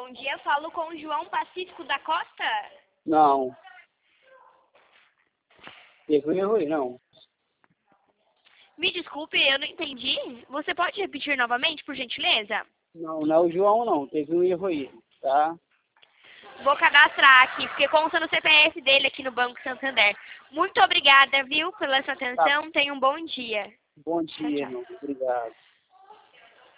bom dia. Falo com o João Pacífico da Costa. Não. Teve um erro aí, não. Me desculpe, eu não entendi. Você pode repetir novamente, por gentileza? Não, não é o João, não. Teve um erro aí, tá? Vou cadastrar aqui, porque consta no CPF dele aqui no Banco Santander. Muito obrigada, viu, pela sua atenção. Tenha um bom dia. Bom dia, Tchau, tchau. irmão. Obrigado.